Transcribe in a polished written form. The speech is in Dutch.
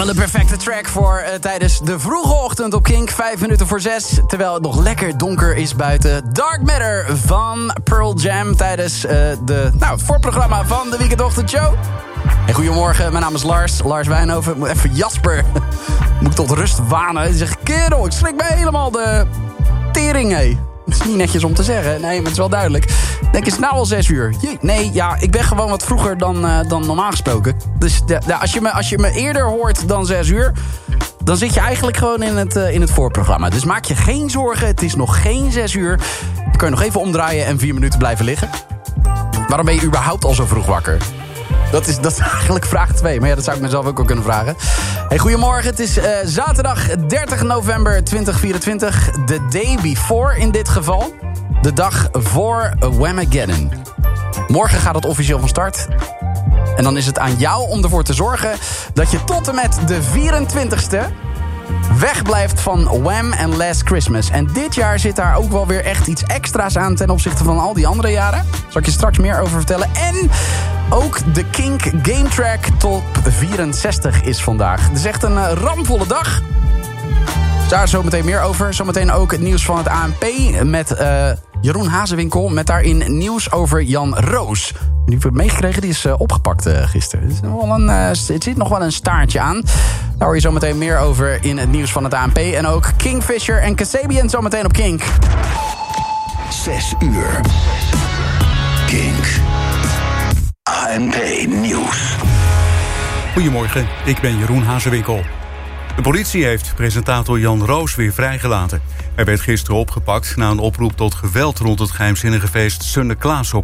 Wel de perfecte track voor tijdens de vroege ochtend op Kink. 5 minuten voor 6, terwijl het nog lekker donker is buiten. Dark Matter van Pearl Jam tijdens het voorprogramma van de Weekendochtendshow. Hey, goedemorgen, mijn naam is Lars Wijnhoven. Moet even Jasper, moet ik tot rust wanen. Hij zegt, kerel, ik schrik me helemaal de tering, hé. Dat is niet netjes om te zeggen, nee, maar het is wel duidelijk. Denk, is het nou al 6 uur? Nee, ja, ik ben gewoon wat vroeger dan normaal gesproken. Dus als je me eerder hoort dan 6 uur... dan zit je eigenlijk gewoon in het voorprogramma. Dus maak je geen zorgen, het is nog geen 6 uur. Je kan je nog even omdraaien en 4 minuten blijven liggen. Waarom ben je überhaupt al zo vroeg wakker? Dat is eigenlijk vraag 2. Maar ja, dat zou ik mezelf ook al kunnen vragen. Hey, goedemorgen, het is zaterdag 30 november 2024. The day before in dit geval. De dag voor Whamageddon. Morgen gaat het officieel van start. En dan is het aan jou om ervoor te zorgen dat je tot en met de 24ste... wegblijft van Wham! En Last Christmas. En dit jaar zit daar ook wel weer echt iets extra's aan... ten opzichte van al die andere jaren. Daar zal ik je straks meer over vertellen. En ook de Kink Game Track Top 64 is vandaag. Het is echt een ramvolle dag. Daar zometeen meer over. Zometeen ook het nieuws van het ANP met Jeroen Hazewinkel... met daarin nieuws over Jan Roos. Die heb ik meegekregen, die is opgepakt gisteren. Het zit nog wel een staartje aan. Daar hoor je zometeen meer over in het nieuws van het ANP. En ook Kingfisher en Kasabian zometeen op Kink. 6 uur. Kink. ANP Nieuws. Goedemorgen, ik ben Jeroen Hazewinkel. De politie heeft presentator Jan Roos weer vrijgelaten. Hij werd gisteren opgepakt na een oproep tot geweld rond het geheimzinnige feest Sinterklaas op